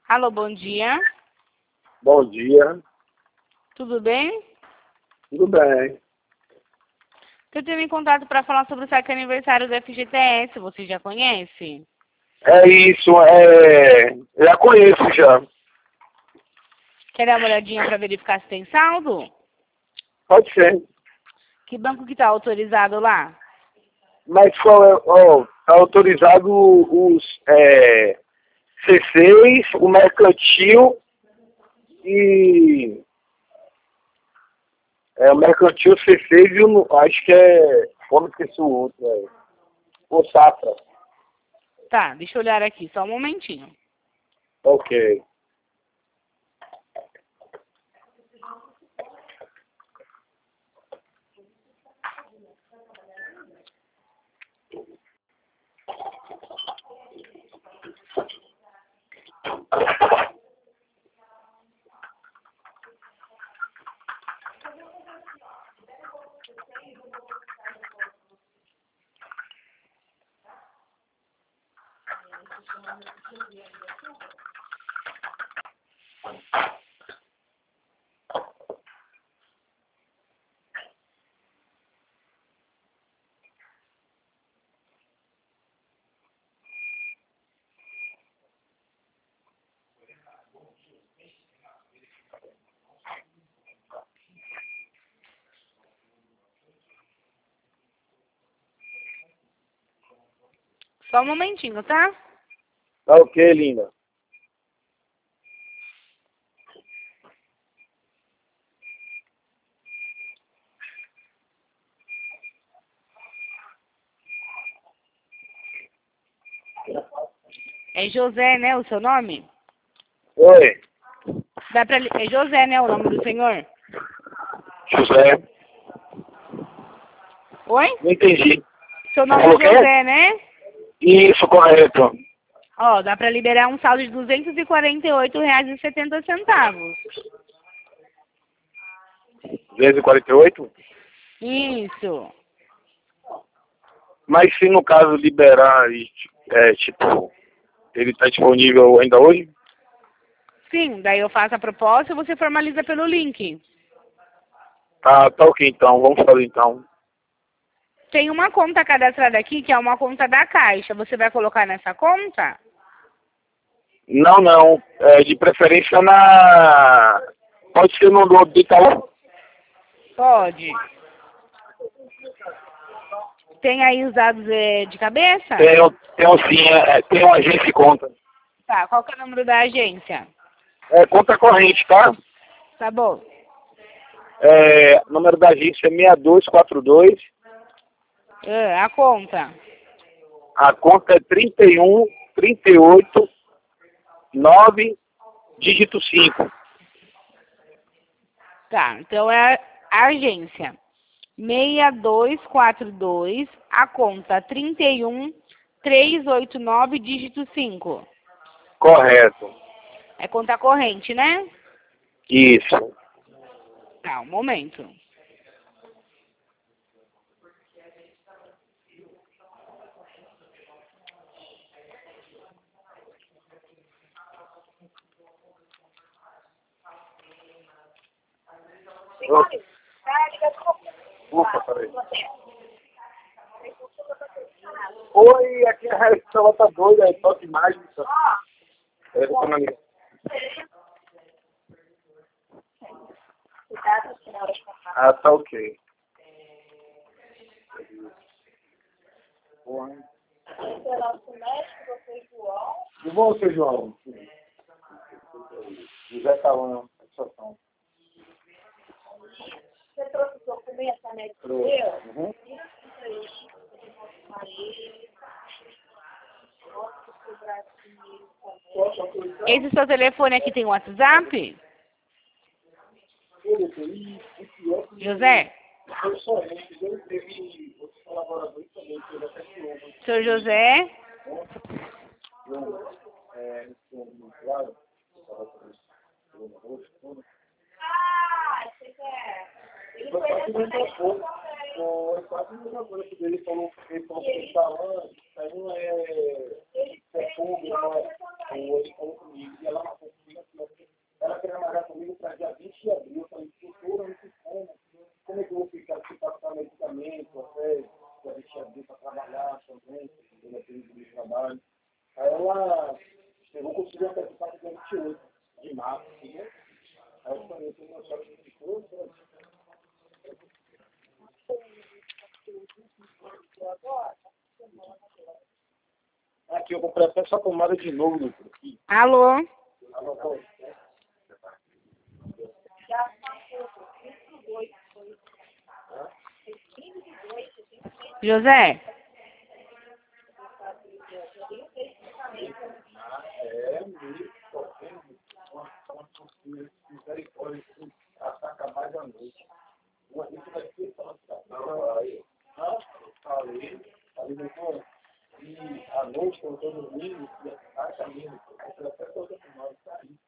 Alô, bom dia. Bom dia. Tudo bem? Tudo bem. Eu tenho em contato para falar sobre o saque aniversário do FGTS. Você já conhece? É isso, já conheço já. Quer dar uma olhadinha para verificar se tem saldo? Pode ser. Que banco que está autorizado lá? Mas qual tá autorizado os C6, o mercantil e o mercantil C6 e acho que como esqueci o outro, o Safra. Tá, deixa eu olhar aqui, só um momentinho. Ok. Só um momentinho, tá? Tá ok, linda. É José, né, o seu nome? Oi, É José, né, o nome do senhor? José. Oi? Não entendi. Seu nome Falou é quê? José, né? Isso, correto. Ó, dá para liberar um saldo de R$ 248,70. 248? Isso. Mas se no caso liberar, tipo, ele está disponível ainda hoje? Sim, daí eu faço a proposta e você formaliza pelo link. Tá ok então, vamos fazer então. Tem uma conta cadastrada aqui, que é uma conta da Caixa. Você vai colocar nessa conta? Não, de preferência pode ser no do Itaú? Pode. Tem aí os dados de cabeça? Tenho sim, tem uma agência de conta. Tá, qual que é o número da agência? Conta corrente, tá? Tá bom. Número da agência é 6242. A conta. A conta é 31389, dígito 5. Tá, então é a agência. 6242, a conta 31389, dígito 5. Correto. É conta corrente, né? Isso. Tá, um momento. Ufa, peraí. Oi, aqui a ela tá doida, toque mágica. Ah, tá ok. João, seu João. José Calão, satisfação. Você trouxe o documento, a médica deu? Uhum. Esse seu telefone aqui tem WhatsApp? José? Seu José? Ah, você quer? Ele foi nessa É quase a mesma coisa que ele falou que ele falando, isso aí não é público, ele falou comigo, e ela consegui antecipar dia 28 de março, né? Aí eu conheci uma só que ficou. Aqui eu comprei até essa tomada de novo, doutor. Aqui. Alô? José? Misericórdia, ataca mais à noite. Uma vez que vai ser falei, doutor, e à noite, quando eu tô dormindo, ataca mesmo, eu até tô tomando sair.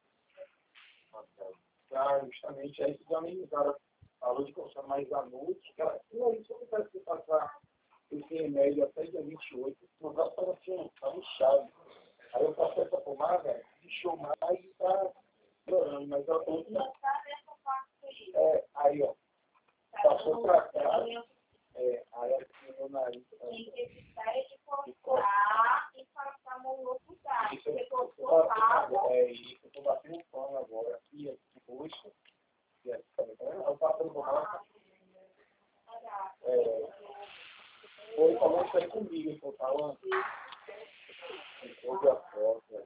Justamente aí que amenizaram a luz de consome mais à noite, que ela, não, isso eu quero passar esse remédio até dia 28, no caso estava assim, tá inchado. Aí eu passei essa pomada, inchou mais e tá piorando, mas a outra. Aí ó, passou pra cá, aí aqui no nariz. Tem que evitar de cortar e passar no outro lugar. Isso eu tô batendo pano agora, aqui roxo, e aqui também, eu passo no borracha. Foi falando isso aí comigo, ele falou, falando. Houve a foto,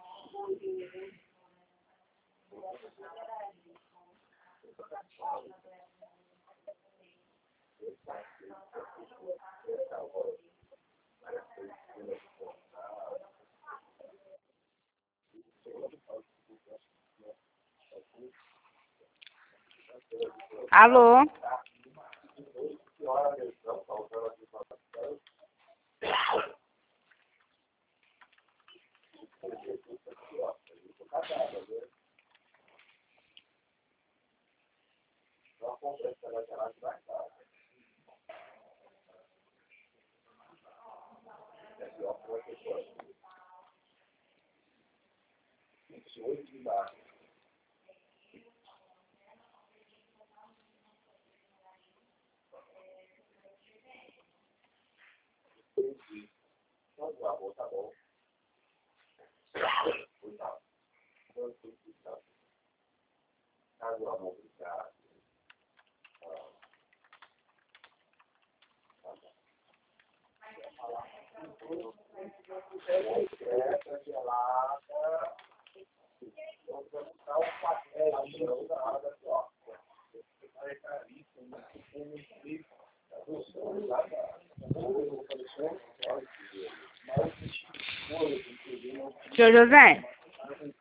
Alô? Seu José?